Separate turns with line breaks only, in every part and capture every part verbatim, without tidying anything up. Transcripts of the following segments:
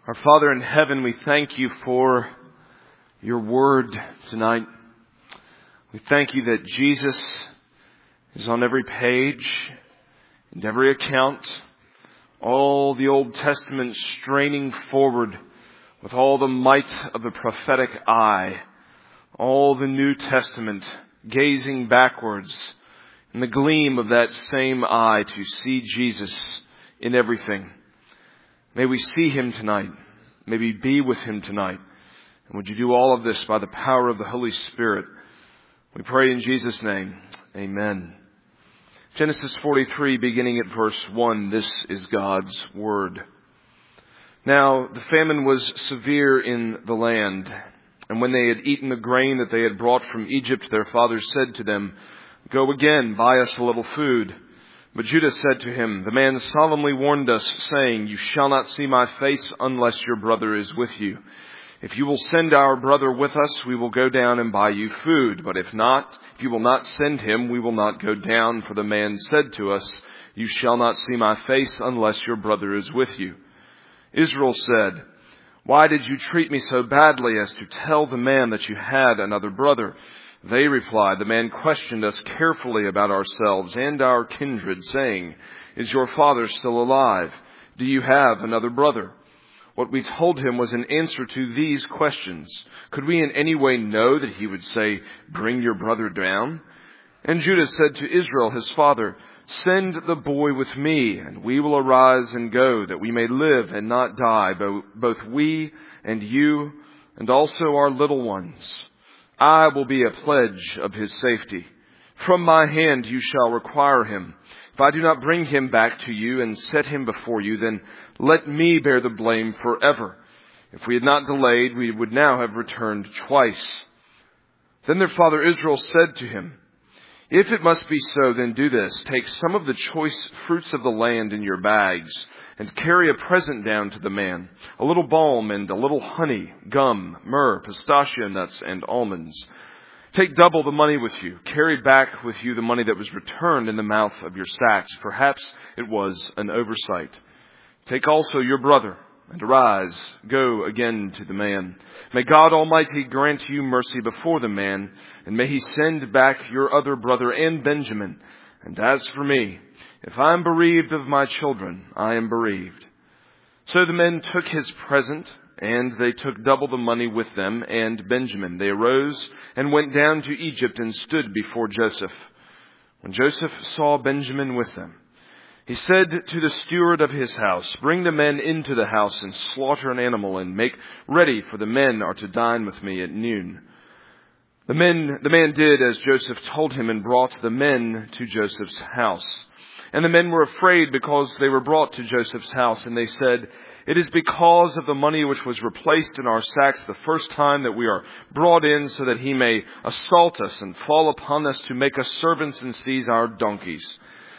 Our Father in heaven, we thank you for your word tonight. We thank you that Jesus is on every page and every account. All the Old Testament straining forward with all the might of the prophetic eye. All the New Testament gazing backwards in the gleam of that same eye to see Jesus in everything. May we see him tonight. May we be with him tonight. And would you do all of this by the power of the Holy Spirit? We pray in Jesus' name. Amen. Genesis forty-three, beginning at verse one. This is God's word. Now, the famine was severe in the land. And when they had eaten the grain that they had brought from Egypt, their father said to them, "Go again, buy us a little food." But Judah said to him, "The man solemnly warned us, saying, 'You shall not see my face unless your brother is with you. If you will send our brother with us, we will go down and buy you food. But if not, if you will not send him, we will not go down. For the man said to us, You shall not see my face unless your brother is with you.' Israel said, 'Why did you treat me so badly as to tell the man that you had another brother?' They replied, 'The man questioned us carefully about ourselves and our kindred, saying, Is your father still alive? Do you have another brother?' What we told him was an answer to these questions. Could we in any way know that he would say, 'Bring your brother down'?" And Judah said to Israel, his father, "Send the boy with me, and we will arise and go, that we may live and not die, both we and you, and also our little ones. I will be a pledge of his safety. From my hand you shall require him. If I do not bring him back to you and set him before you, then let me bear the blame forever. If we had not delayed, we would now have returned twice." Then their father Israel said to him, "If it must be so, then do this. Take some of the choice fruits of the land in your bags, and carry a present down to the man, a little balm and a little honey, gum, myrrh, pistachio nuts, and almonds. Take double the money with you. Carry back with you the money that was returned in the mouth of your sacks. Perhaps it was an oversight. Take also your brother, and arise, go again to the man. May God Almighty grant you mercy before the man, and may he send back your other brother and Benjamin. And as for me, if I am bereaved of my children, I am bereaved." So the men took his present, and they took double the money with them and Benjamin. They arose and went down to Egypt and stood before Joseph. When Joseph saw Benjamin with them, he said to the steward of his house, "Bring the men into the house and slaughter an animal and make ready, for the men are to dine with me at noon." The men, the man did as Joseph told him and brought the men to Joseph's house. And the men were afraid because they were brought to Joseph's house, and they said, "It is because of the money which was replaced in our sacks the first time that we are brought in, so that he may assault us and fall upon us to make us servants and seize our donkeys."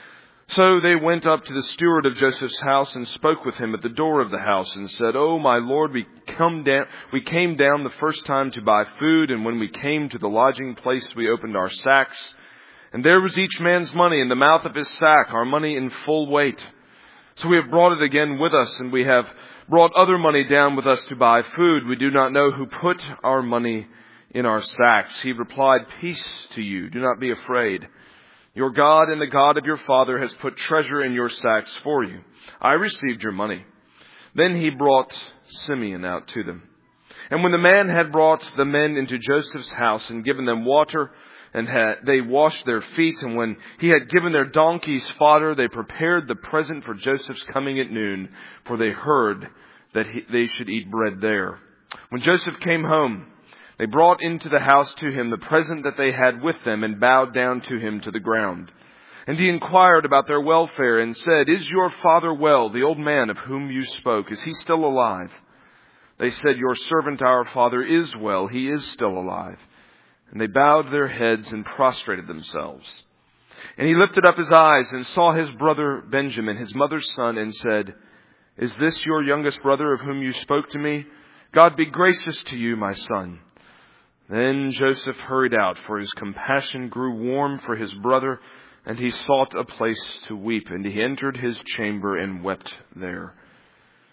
So they went up to the steward of Joseph's house and spoke with him at the door of the house and said, "Oh, my lord, we come down, we came down the first time to buy food, and when we came to the lodging place, we opened our sacks. And there was each man's money in the mouth of his sack, our money in full weight. So we have brought it again with us, and we have brought other money down with us to buy food. We do not know who put our money in our sacks." He replied, "Peace to you. Do not be afraid. Your God and the God of your father has put treasure in your sacks for you. I received your money." Then he brought Simeon out to them. And when the man had brought the men into Joseph's house and given them water, and had, they washed their feet, and when he had given their donkeys fodder, they prepared the present for Joseph's coming at noon, for they heard that he, they should eat bread there. When Joseph came home, they brought into the house to him the present that they had with them, and bowed down to him to the ground. And he inquired about their welfare and said, "Is your father well, the old man of whom you spoke? Is he still alive?" They said, "Your servant our father is well. He is still alive." And they bowed their heads and prostrated themselves. And he lifted up his eyes and saw his brother Benjamin, his mother's son, and said, "Is this your youngest brother of whom you spoke to me? God be gracious to you, my son." Then Joseph hurried out, for his compassion grew warm for his brother, and he sought a place to weep. And he entered his chamber and wept there.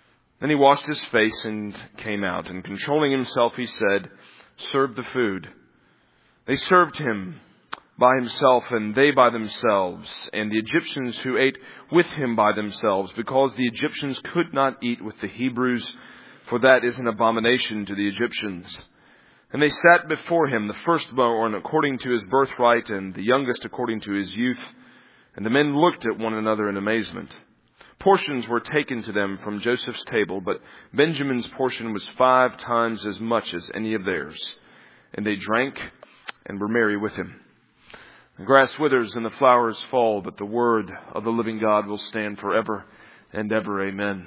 Then he washed his face and came out, and controlling himself, he said, "Serve the food." They served him by himself, and they by themselves, and the Egyptians who ate with him by themselves, because the Egyptians could not eat with the Hebrews, for that is an abomination to the Egyptians. And they sat before him, the firstborn according to his birthright, and the youngest according to his youth. And the men looked at one another in amazement. Portions were taken to them from Joseph's table, but Benjamin's portion was five times as much as any of theirs. And they drank and were merry with him. The grass withers and the flowers fall, but the word of the living God will stand forever and ever. Amen.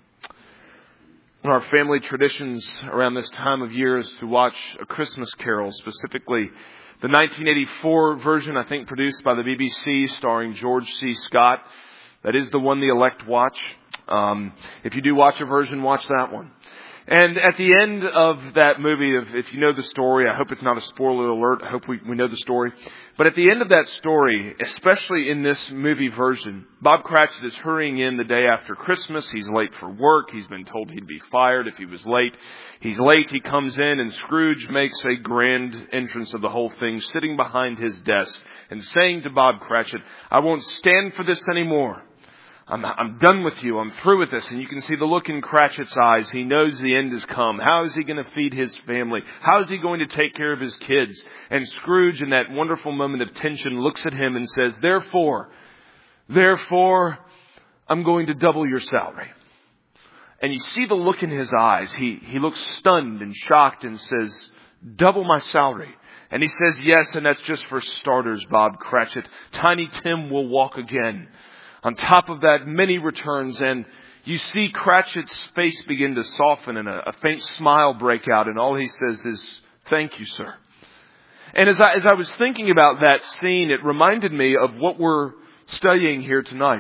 One of our family traditions around this time of year is to watch A Christmas Carol, specifically the nineteen eighty-four version, I think, produced by the B B C, starring George C. Scott. That is the one the elect watch. Um, if you do watch a version, watch that one. And at the end of that movie, if, if you know the story, I hope it's not a spoiler alert. I hope we, we know the story. But at the end of that story, especially in this movie version, Bob Cratchit is hurrying in the day after Christmas. He's late for work. He's been told he'd be fired if he was late. He's late. He comes in, and Scrooge makes a grand entrance of the whole thing, sitting behind his desk and saying to Bob Cratchit, "I won't stand for this anymore. I'm, I'm done with you. I'm through with this." And you can see the look in Cratchit's eyes. He knows the end has come. How is he going to feed his family? How is he going to take care of his kids? And Scrooge, in that wonderful moment of tension, looks at him and says, Therefore, therefore, I'm going to double your salary." And you see the look in his eyes. He, he looks stunned and shocked and says, "Double my salary?" And he says, "Yes, and that's just for starters, Bob Cratchit. Tiny Tim will walk again. On top of that, many returns." And you see Cratchit's face begin to soften and a, a faint smile break out. And all he says is, "Thank you, sir." And as I, as I was thinking about that scene, it reminded me of what we're studying here tonight.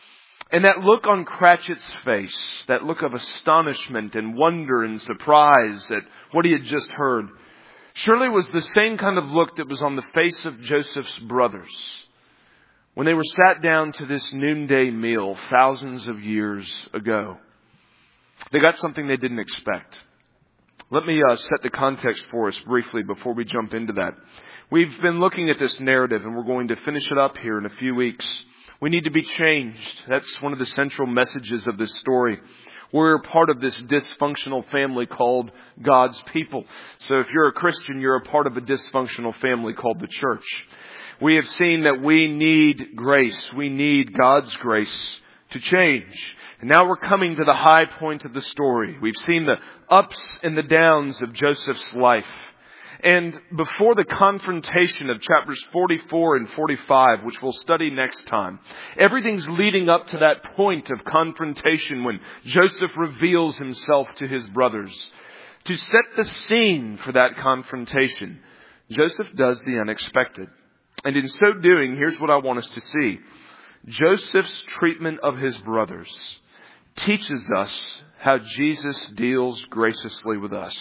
And that look on Cratchit's face, that look of astonishment and wonder and surprise at what he had just heard, surely was the same kind of look that was on the face of Joseph's brothers when they were sat down to this noonday meal thousands of years ago. They got something they didn't expect. Let me uh, set the context for us briefly before we jump into that. We've been looking at this narrative, and we're going to finish it up here in a few weeks. We need to be changed. That's one of the central messages of this story. We're part of this dysfunctional family called God's people. So if you're a Christian, you're a part of a dysfunctional family called the church. We have seen that we need grace. We need God's grace to change. And now we're coming to the high point of the story. We've seen the ups and the downs of Joseph's life. And before the confrontation of chapters forty-four and forty-five, which we'll study next time, everything's leading up to that point of confrontation when Joseph reveals himself to his brothers. To set the scene for that confrontation, Joseph does the unexpected. And in so doing, here's what I want us to see. Joseph's treatment of his brothers teaches us how Jesus deals graciously with us.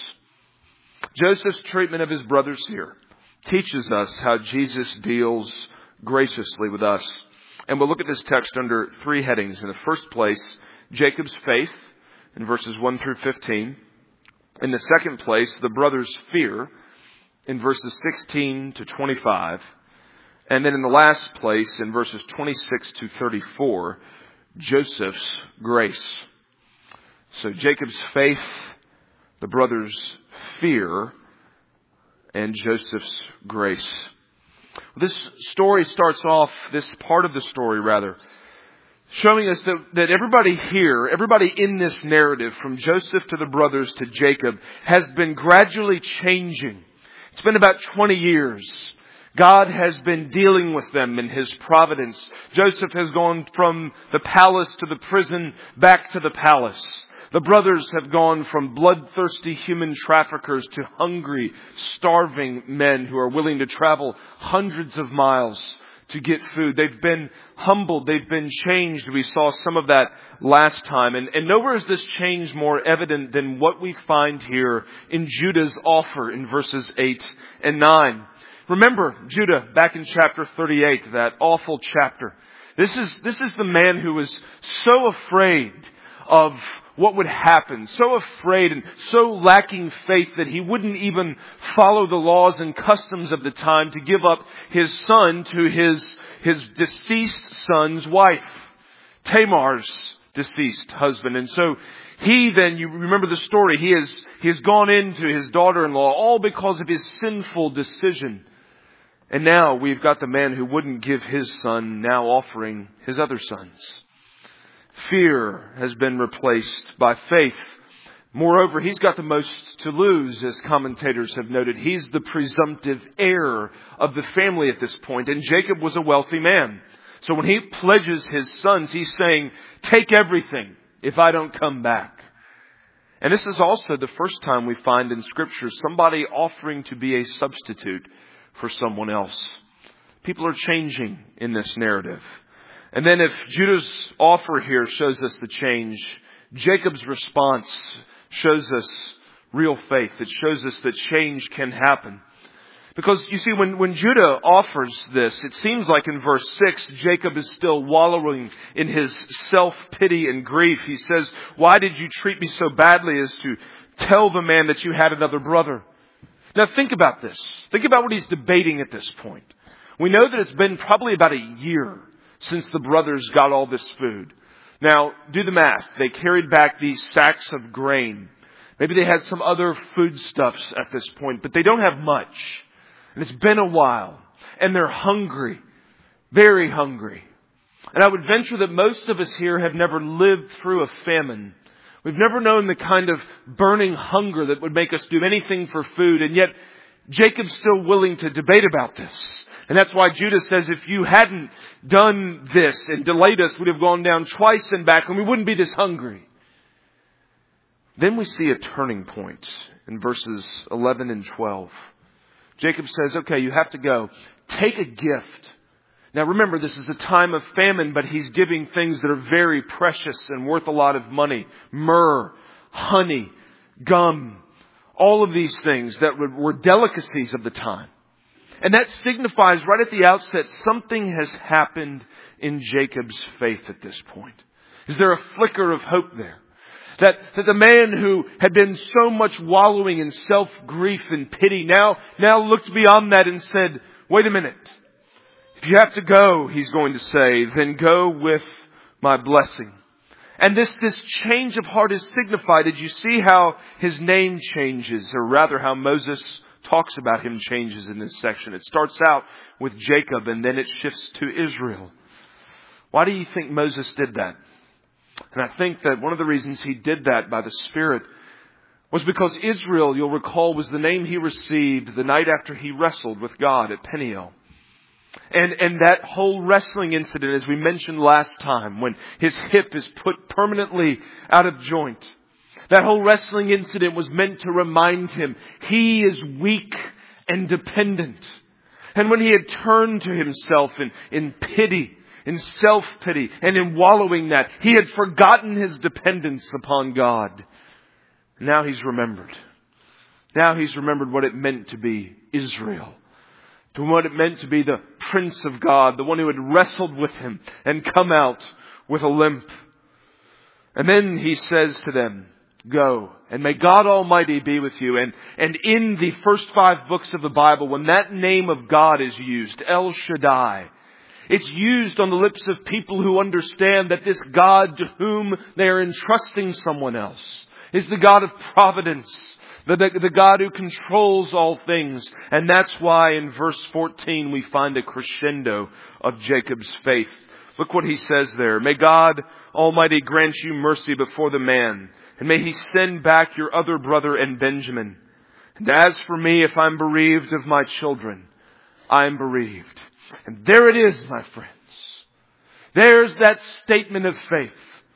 Joseph's treatment of his brothers here teaches us how Jesus deals graciously with us. And we'll look at this text under three headings. In the first place, Jacob's faith in verses one through fifteen. In the second place, the brothers' fear in verses sixteen to twenty-five. And then in the last place, in verses twenty-six to thirty-four, Joseph's grace. So Jacob's faith, the brothers' fear, and Joseph's grace. This story starts off, this part of the story rather, showing us that, that everybody here, everybody in this narrative, from Joseph to the brothers to Jacob, has been gradually changing. It's been about twenty years. God has been dealing with them in His providence. Joseph has gone from the palace to the prison, back to the palace. The brothers have gone from bloodthirsty human traffickers to hungry, starving men who are willing to travel hundreds of miles to get food. They've been humbled. They've been changed. We saw some of that last time. And, and nowhere is this change more evident than what we find here in Judah's offer in verses eight and nine. Remember Judah back in chapter thirty-eight, that awful chapter. This is, this is the man who was so afraid of what would happen, so afraid and so lacking faith that he wouldn't even follow the laws and customs of the time to give up his son to his, his deceased son's wife, Tamar's deceased husband. And so he then, you remember the story, he has, he has gone into his daughter-in-law all because of his sinful decision. And now we've got the man who wouldn't give his son now offering his other sons. Fear has been replaced by faith. Moreover, he's got the most to lose, as commentators have noted. He's the presumptive heir of the family at this point. And Jacob was a wealthy man. So when he pledges his sons, he's saying, take everything if I don't come back. And this is also the first time we find in Scripture somebody offering to be a substitute for someone else. People are changing in this narrative. And then if Judah's offer here shows us the change, Jacob's response shows us real faith. It shows us that change can happen. Because you see, when, when Judah offers this, it seems like in verse six, Jacob is still wallowing in his self-pity and grief. He says, why did you treat me so badly as to tell the man that you had another brother? Now think about this. Think about what he's debating at this point. We know that it's been probably about a year since the brothers got all this food. Now, do the math. They carried back these sacks of grain. Maybe they had some other foodstuffs at this point, but they don't have much. And it's been a while. And they're hungry. Very hungry. And I would venture that most of us here have never lived through a famine. We've never known the kind of burning hunger that would make us do anything for food. And yet, Jacob's still willing to debate about this. And that's why Judah says, if you hadn't done this and delayed us, we'd have gone down twice and back and we wouldn't be this hungry. Then we see a turning point in verses eleven and twelve. Jacob says, okay, you have to go. Take a gift. Now remember, this is a time of famine, but he's giving things that are very precious and worth a lot of money. Myrrh, honey, gum, all of these things that were delicacies of the time. And that signifies right at the outset something has happened in Jacob's faith at this point. Is there a flicker of hope there? That, that the man who had been so much wallowing in self-grief and pity now, now looked beyond that and said, wait a minute. If you have to go, he's going to say, then go with my blessing. And this, this change of heart is signified. Did you see how his name changes, or rather how Moses talks about him changes in this section? It starts out with Jacob and then it shifts to Israel. Why do you think Moses did that? And I think that one of the reasons he did that by the Spirit was because Israel, you'll recall, was the name he received the night after he wrestled with God at Peniel. And, and that whole wrestling incident, as we mentioned last time, when his hip is put permanently out of joint, that whole wrestling incident was meant to remind him he is weak and dependent. And when he had turned to himself in, in pity, in self-pity, and in wallowing that, he had forgotten his dependence upon God. Now he's remembered. Now he's remembered what it meant to be Israel. To what it meant to be the Prince of God, the one who had wrestled with him and come out with a limp. And then he says to them, go, and may God Almighty be with you. And, and in the first five books of the Bible, when that name of God is used, El Shaddai, it's used on the lips of people who understand that this God to whom they are entrusting someone else is the God of providence, the, the, the God who controls all things. And that's why in verse fourteen we find a crescendo of Jacob's faith. Look what he says there. May God Almighty grant you mercy before the man, and may he send back your other brother and Benjamin. And as for me, if I'm bereaved of my children, I'm bereaved. And there it is, my friends. There's that statement of faith.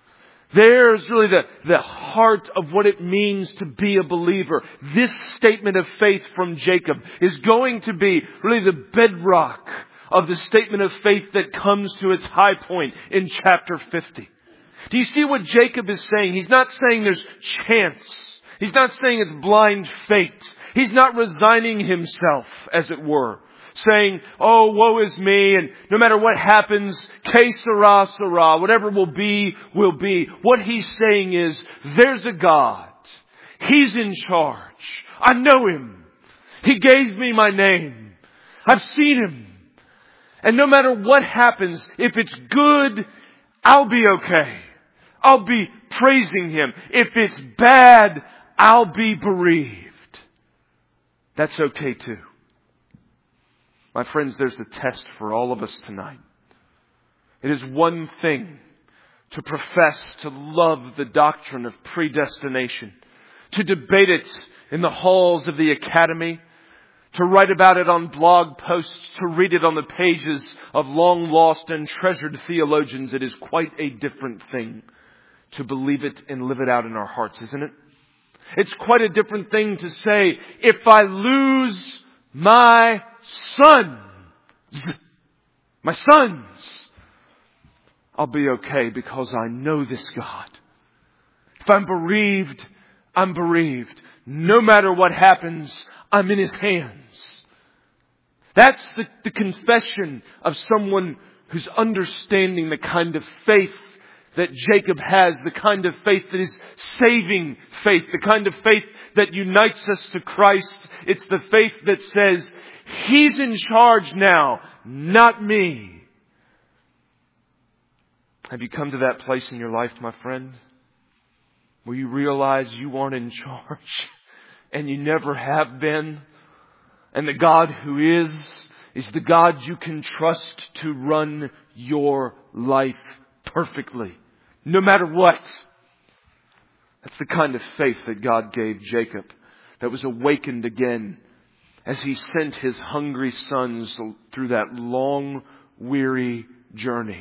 There's really the, the heart of what it means to be a believer. This statement of faith from Jacob is going to be really the bedrock of the statement of faith that comes to its high point in chapter fifty. Do you see what Jacob is saying? He's not saying there's chance. He's not saying it's blind fate. He's not resigning himself, as it were. saying, oh, woe is me, and no matter what happens, que sera, sera, whatever will be, will be. What He's saying is, there's a God. He's in charge. I know Him. He gave me my name. I've seen Him. And no matter what happens, if it's good, I'll be okay. I'll be praising Him. If it's bad, I'll be bereaved. That's okay too. My friends, there's the test for all of us tonight. It is one thing to profess to love the doctrine of predestination, to debate it in the halls of the academy, to write about it on blog posts, to read it on the pages of long lost and treasured theologians. It is quite a different thing to believe it and live it out in our hearts, isn't it? It's quite a different thing to say, if I lose my sons, my sons, I'll be okay because I know this God. If I'm bereaved, I'm bereaved. No matter what happens, I'm in His hands. That's the, the confession of someone who's understanding the kind of faith that Jacob has, the kind of faith that is saving faith, the kind of faith that unites us to Christ. It's the faith that says, He's in charge now, not me. Have you come to that place in your life, my friend, where you realize you aren't in charge and you never have been, and the God who is, is the God you can trust to run your life perfectly, no matter what? That's the kind of faith that God gave Jacob, that was awakened again as He sent His hungry sons through that long, weary journey.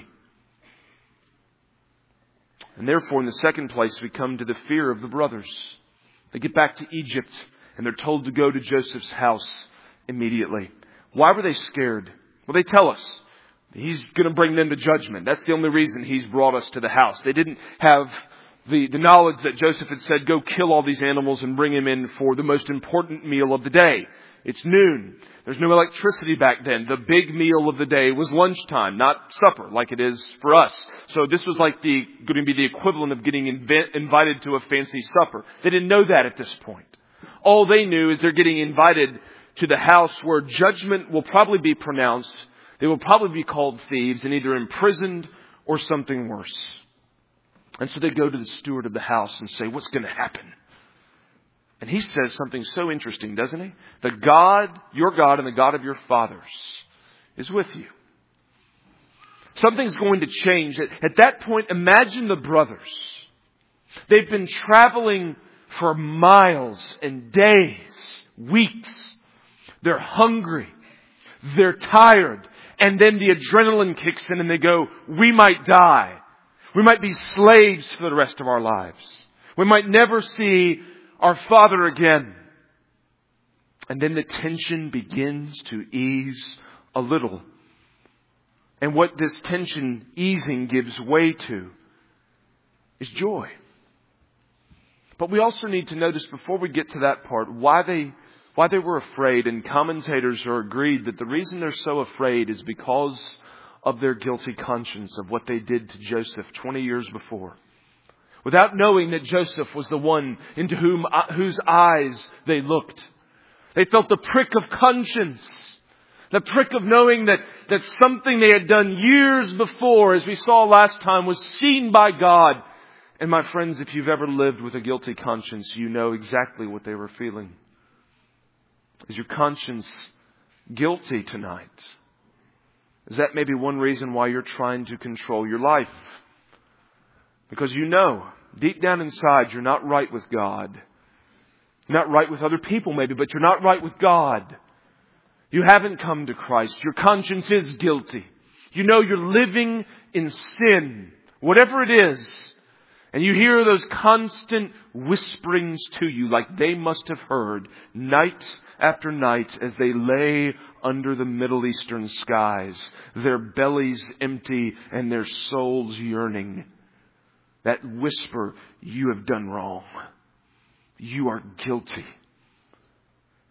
And therefore, in the second place, we come to the fear of the brothers. They get back to Egypt and they're told to go to Joseph's house immediately. Why were they scared? Well, they tell us. He's going to bring them to judgment. That's the only reason He's brought us to the house. They didn't have the, the knowledge that Joseph had said, go kill all these animals and bring him in for the most important meal of the day. It's noon. There's no electricity back then. The big meal of the day was lunchtime, not supper like it is for us. So this was like the going to be the equivalent of getting inv- invited to a fancy supper. They didn't know that at this point. All they knew is they're getting invited to the house where judgment will probably be pronounced. They will probably be called thieves and either imprisoned or something worse. And so they go to the steward of the house and say, what's going to happen? And he says something so interesting, doesn't he? The God, your God and the God of your fathers is with you. Something's going to change. At that point, imagine the brothers. They've been traveling for miles and days, weeks. They're hungry. They're tired. And then the adrenaline kicks in and they go, we might die. We might be slaves for the rest of our lives. We might never see our father again. And then the tension begins to ease a little. And what this tension easing gives way to is joy. But we also need to notice before we get to that part why they why they were afraid. And commentators are agreed that the reason they're so afraid is because of their guilty conscience of what they did to Joseph twenty years before. Without knowing that Joseph was the one into whom whose eyes they looked. They felt the prick of conscience. The prick of knowing that, that something they had done years before, as we saw last time, was seen by God. And my friends, if you've ever lived with a guilty conscience, you know exactly what they were feeling. Is your conscience guilty tonight? Is that maybe one reason why you're trying to control your life? Because you know, deep down inside, you're not right with God. You're not right with other people maybe, but you're not right with God. You haven't come to Christ. Your conscience is guilty. You know you're living in sin, whatever it is. And you hear those constant whisperings to you like they must have heard night after night as they lay under the Middle Eastern skies, their bellies empty and their souls yearning. That whisper, you have done wrong. You are guilty.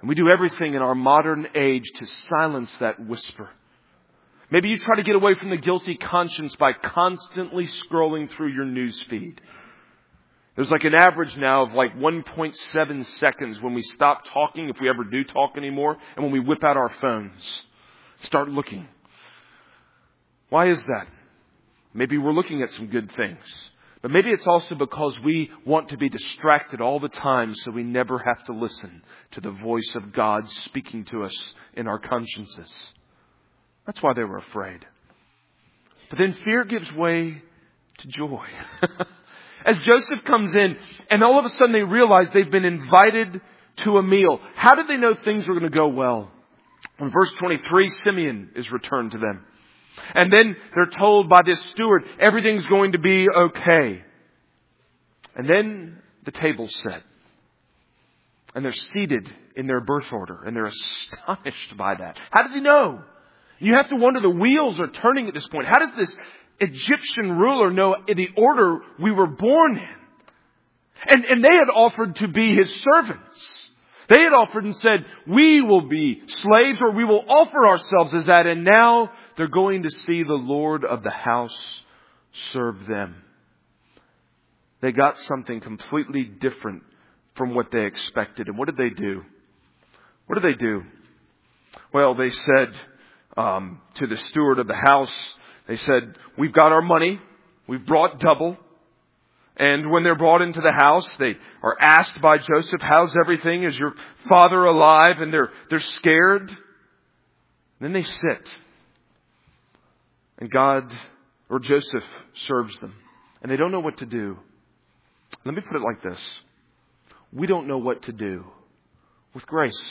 And we do everything in our modern age to silence that whisper. Maybe you try to get away from the guilty conscience by constantly scrolling through your news feed. There's like an average now of like one point seven seconds when we stop talking, if we ever do talk anymore, and when we whip out our phones, start looking. Why is that? Maybe we're looking at some good things. But maybe it's also because we want to be distracted all the time so we never have to listen to the voice of God speaking to us in our consciences. That's why they were afraid. But then fear gives way to joy. As Joseph comes in and all of a sudden they realize they've been invited to a meal. How did they know things were going to go well? In verse twenty-three, Simeon is returned to them. And then they're told by this steward, everything's going to be okay. And then the table's set. And they're seated in their birth order. And they're astonished by that. How did they know? You have to wonder, the wheels are turning at this point. How does this Egyptian ruler know the order we were born in? And, and they had offered to be his servants. They had offered and said, we will be slaves, or we will offer ourselves as that. And now they're going to see the Lord of the house serve them. They got something completely different from what they expected. And what did they do? What did they do? Well, they said um, to the steward of the house, they said, we've got our money. We've brought double. And when they're brought into the house, they are asked by Joseph, how's everything? Is your father alive? And they're, they're scared. Then they sit. And God, or Joseph, serves them. And they don't know what to do. Let me put it like this. We don't know what to do with grace.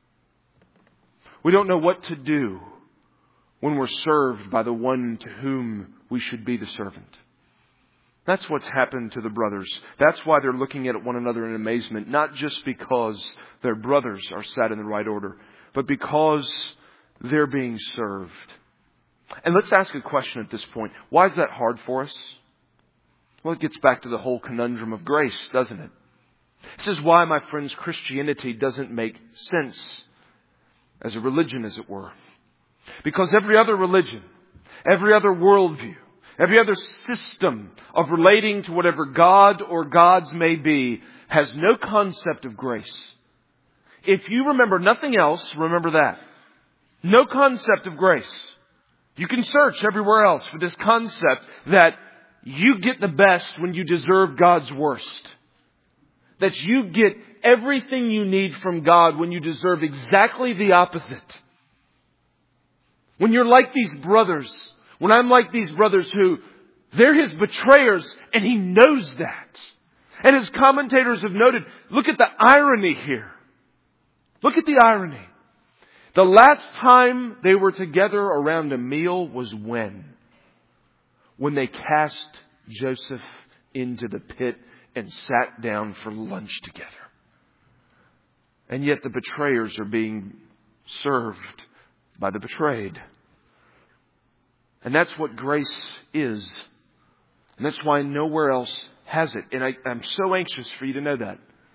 We don't know what to do when we're served by the one to whom we should be the servant. That's what's happened to the brothers. That's why they're looking at one another in amazement. Not just because their brothers are sat in the right order, but because they're being served. And let's ask a question at this point. Why is that hard for us? Well, it gets back to the whole conundrum of grace, doesn't it? This is why, my friends, Christianity doesn't make sense as a religion, as it were. Because every other religion, every other worldview, every other system of relating to whatever God or gods may be has no concept of grace. If you remember nothing else, remember that. No concept of grace. You can search everywhere else for this concept that you get the best when you deserve God's worst. That you get everything you need from God when you deserve exactly the opposite. When you're like these brothers, when I'm like these brothers who, they're his betrayers and he knows that. And as commentators have noted, look at the irony here. Look at the irony. The last time they were together around a meal was when? When they cast Joseph into the pit and sat down for lunch together. And yet the betrayers are being served by the betrayed. And that's what grace is. And that's why nowhere else has it. And I, I'm so anxious for you to know that.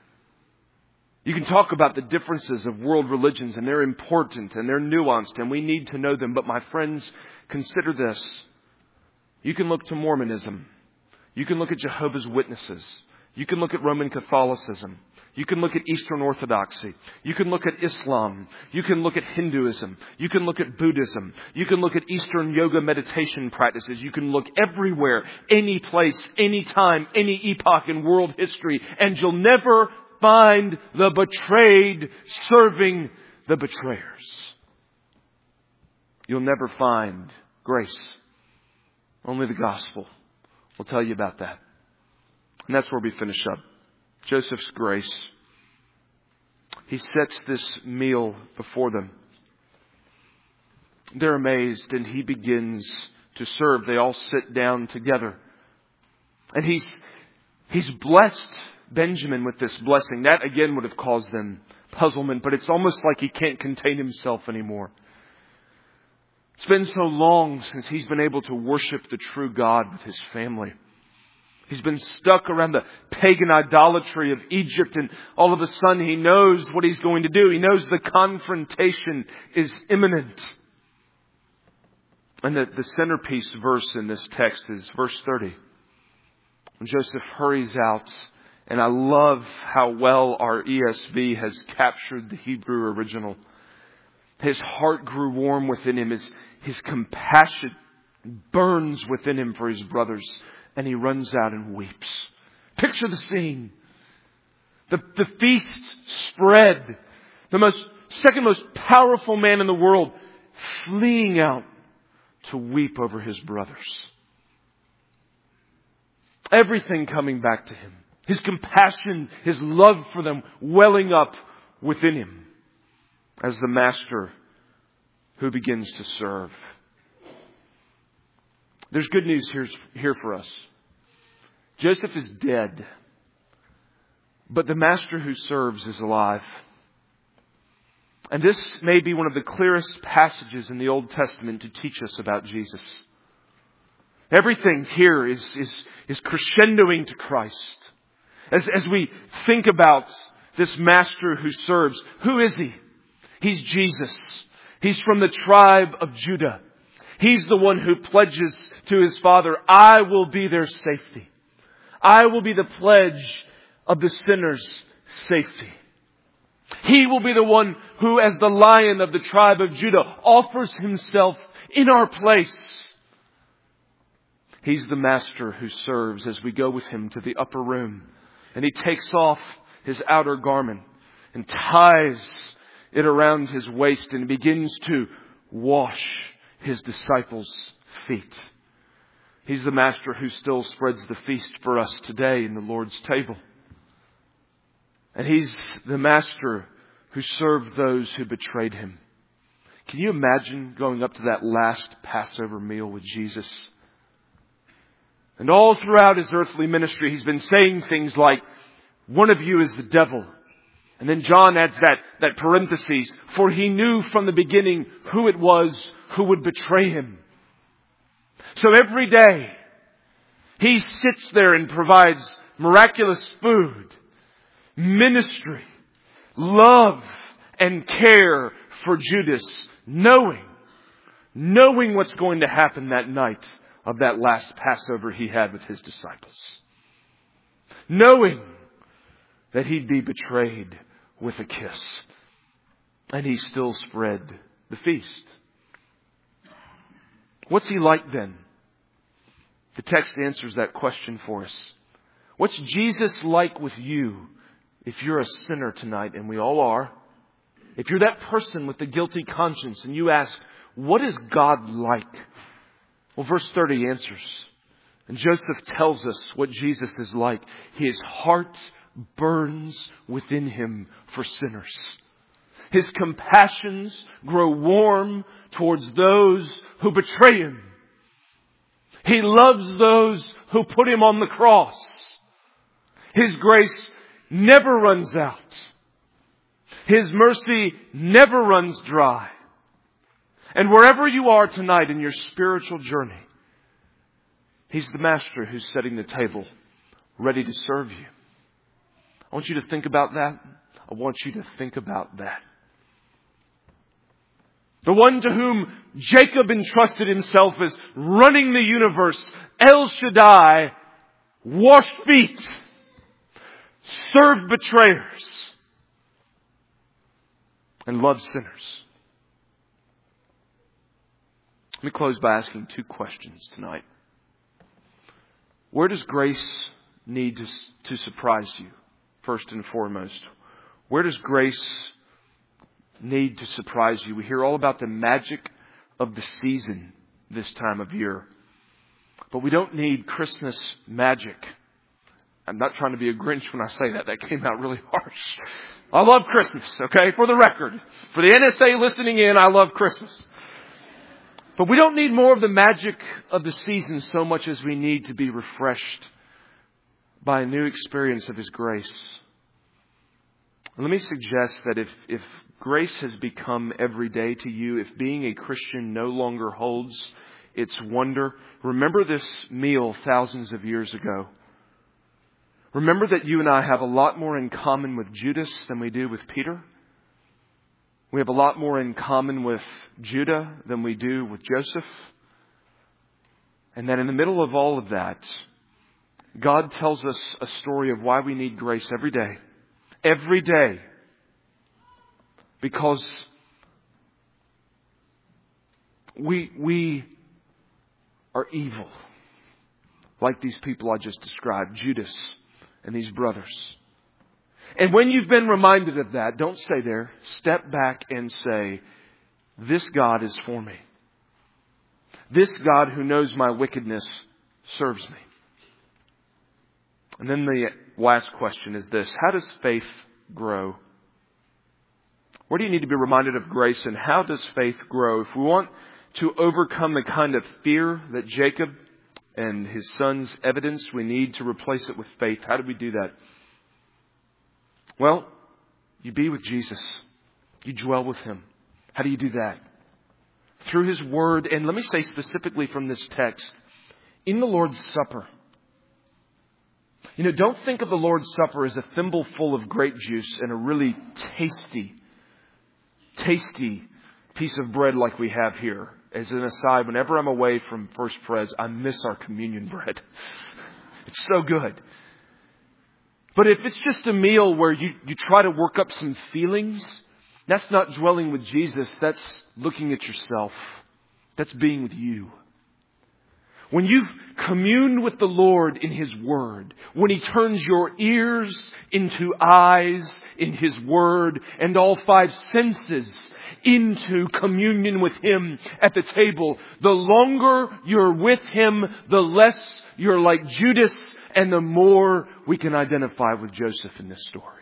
You can talk about the differences of world religions, and they're important and they're nuanced and we need to know them. But my friends, consider this. You can look to Mormonism. You can look at Jehovah's Witnesses. You can look at Roman Catholicism. You can look at Eastern Orthodoxy. You can look at Islam. You can look at Hinduism. You can look at Buddhism. You can look at Eastern yoga meditation practices. You can look everywhere, any place, any time, any epoch in world history, and you'll never find the betrayed serving the betrayers. You'll never find grace. Only the gospel will tell you about that. And that's where we finish up. Joseph's grace. He sets this meal before them. They're amazed and he begins to serve. They all sit down together. And he's, he's blessed Benjamin with this blessing. That again would have caused them puzzlement, but it's almost like he can't contain himself anymore. It's been so long since he's been able to worship the true God with his family. He's been stuck around the pagan idolatry of Egypt, and all of a sudden he knows what he's going to do. He knows the confrontation is imminent. And the, the centerpiece verse in this text is verse thirty. When Joseph hurries out, and I love how well our E S V has captured the Hebrew original. His heart grew warm within him. His, his compassion burns within him for his brothers. And he runs out and weeps. Picture the scene. The, the feast spread. The most, second most powerful man in the world fleeing out to weep over his brothers. Everything coming back to him. His compassion, his love for them welling up within him as the master who begins to serve. There's good news here, here for us. Joseph is dead, but the master who serves is alive. And this may be one of the clearest passages in the Old Testament to teach us about Jesus. Everything here is, is, is crescendoing to Christ. As, as we think about this master who serves, who is he? He's Jesus. He's from the tribe of Judah. He's the one who pledges to his Father, I will be their safety. I will be the pledge of the sinner's safety. He will be the one who, as the Lion of the tribe of Judah, offers himself in our place. He's the master who serves as we go with him to the upper room. And he takes off his outer garment and ties it around his waist and begins to wash his disciples' feet. He's the master who still spreads the feast for us today in the Lord's table. And he's the master who served those who betrayed him. Can you imagine going up to that last Passover meal with Jesus? And all throughout his earthly ministry, he's been saying things like, one of you is the devil. And then John adds that, that parenthesis, for he knew from the beginning who it was who would betray him. So every day, he sits there and provides miraculous food, ministry, love, and care for Judas, knowing, knowing what's going to happen that night of that last Passover he had with his disciples. Knowing that he'd be betrayed with a kiss. And he still spread the feast. What's he like then? The text answers that question for us. What's Jesus like with you if you're a sinner tonight, and we all are? If you're that person with the guilty conscience and you ask, what is God like? Well, verse thirty answers. And Joseph tells us what Jesus is like. His heart burns within him for sinners. His compassions grow warm towards those who betray him. He loves those who put him on the cross. His grace never runs out. His mercy never runs dry. And wherever you are tonight in your spiritual journey, He's the master who's setting the table, ready to serve you. I want you to think about that. I want you to think about that. The one to whom Jacob entrusted himself as running the universe, El Shaddai, washed feet, served betrayers, and loved sinners. Let me close by asking two questions tonight. Where does grace need to, to surprise you, first and foremost? Where does grace need to surprise you? We hear all about the magic of the season this time of year. But we don't need Christmas magic. I'm not trying to be a Grinch when I say that. That came out really harsh. I love Christmas, okay? For the record. For the N S A listening in, I love Christmas. But we don't need more of the magic of the season so much as we need to be refreshed by a new experience of His grace. And let me suggest that if, if grace has become every day to you, if being a Christian no longer holds its wonder, remember this meal thousands of years ago Remember that you and I have a lot more in common with Judas than we do with Peter. We have a lot more in common with Judah than we do with Joseph. And that in the middle of all of that, God tells us a story of why we need grace every day. Every day. Because we, we are evil. Like these people I just described, Judas and these brothers. And when you've been reminded of that, don't stay there. Step back and say, this God is for me. This God who knows my wickedness serves me. And then the last question is this. How does faith grow? Where do you need to be reminded of grace, and how does faith grow? If we want to overcome the kind of fear that Jacob and his sons evidence, we need to replace it with faith. How do we do that? Well, you be with Jesus. You dwell with Him. How do you do that? Through His Word, and let me say specifically from this text, in the Lord's Supper. You know, don't think of the Lord's Supper as a thimble full of grape juice and a really tasty, tasty piece of bread like we have here. As an aside, whenever I'm away from First Pres, I miss our communion bread. It's so good. But if it's just a meal where you, you try to work up some feelings, that's not dwelling with Jesus. That's looking at yourself. That's being with you. When you've communed with the Lord in His Word, when He turns your ears into eyes in His Word and all five senses into communion with Him at the table, the longer you're with Him, the less you're like Judas, and the more we can identify with Joseph in this story.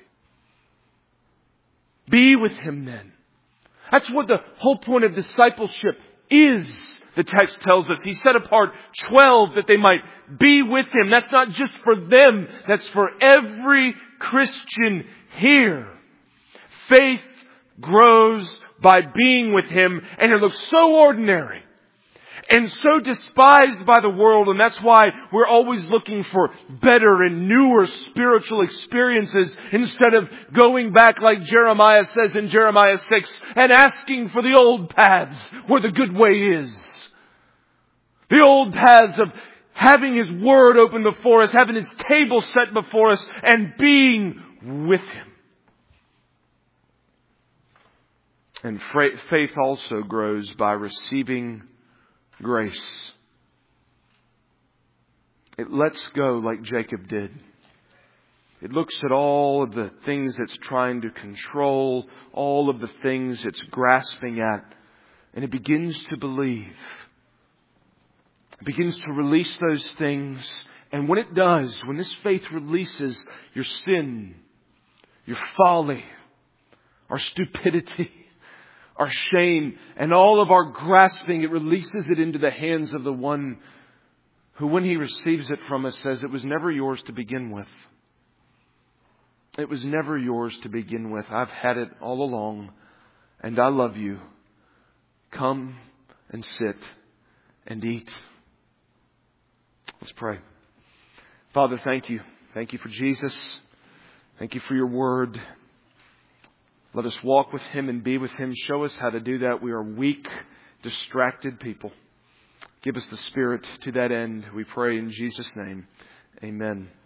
Be with Him then. That's what the whole point of discipleship is. The text tells us He set apart twelve that they might be with Him. That's not just for them. That's for every Christian here. Faith grows by being with Him, and it looks so ordinary and so despised by the world. And that's why we're always looking for better and newer spiritual experiences instead of going back, like Jeremiah says in Jeremiah six, and asking for the old paths where the good way is. The old paths of having His Word open before us, having His table set before us, and being with Him. And faith also grows by receiving grace. It lets go like Jacob did. It looks at all of the things it's trying to control, all of the things it's grasping at, and it begins to believe. It begins to release those things. And when it does, when this faith releases your sin, your folly, our stupidity, our shame, and all of our grasping, it releases it into the hands of the one who, when He receives it from us, says, it was never yours to begin with. It was never yours to begin with. I've had it all along, and I love you. Come and sit and eat. Let's pray. Father, thank you. Thank you for Jesus. Thank you for your Word. Let us walk with Him and be with Him. Show us how to do that. We are weak, distracted people. Give us the Spirit to that end. We pray in Jesus' name. Amen.